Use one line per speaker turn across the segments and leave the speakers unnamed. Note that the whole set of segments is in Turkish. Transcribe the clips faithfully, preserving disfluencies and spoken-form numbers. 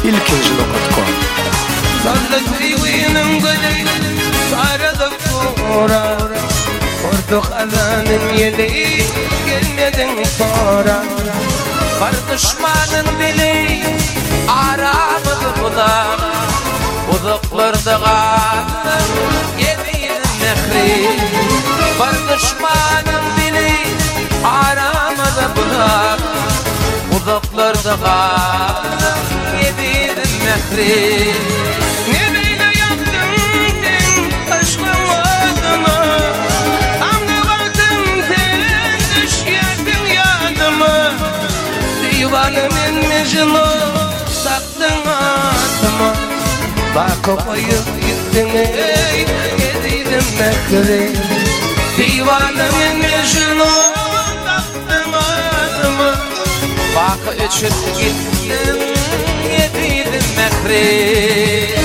ilkinci nokta com.
صلت وين قلي صار ذكورة وردخ أذان يلي كلمة صورة فرد شمان دلي عرام ذقضاء وذقلر دغاء يدين النخري فرد شمان دلي عرام ذقضاء وذقلر دغاء يدين النخري Divanımın mecnunu saktın adıma bakıp ayıp gittin ey yediydim mekri. Divanımın mecnunu saktın adıma bakıp içip gittin yediydim mekri.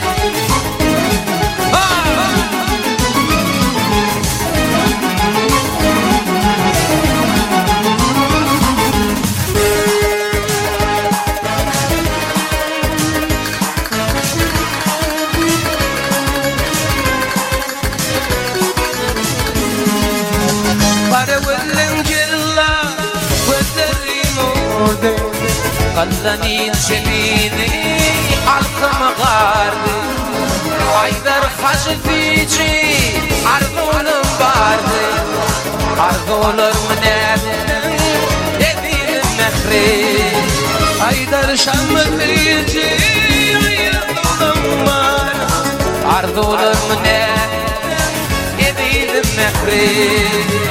خلاني شليني عالقم غاردي عيدر خشل فيجي عرضون باردي عرضون المنابن يدير النخري عيدر شم فيجي عرضون مار عرضون المنابن يدير النخري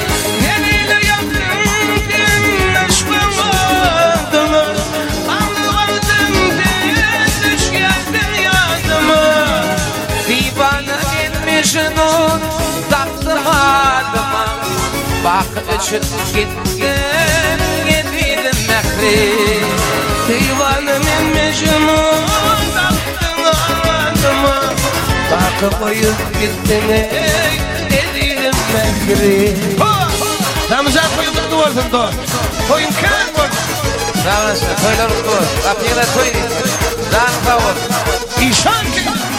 Mecnun taktır hadıma bak içip gittin yediydim mekri. Divanımın Mecnun taktır hadıma bakıp ayıp gittin ey yediydim mekri.
Namazat koyun duvarın da. Koyun kan var.
Namazat koyun duvar. Apyela koyun. Dan kavur.
İşan ki.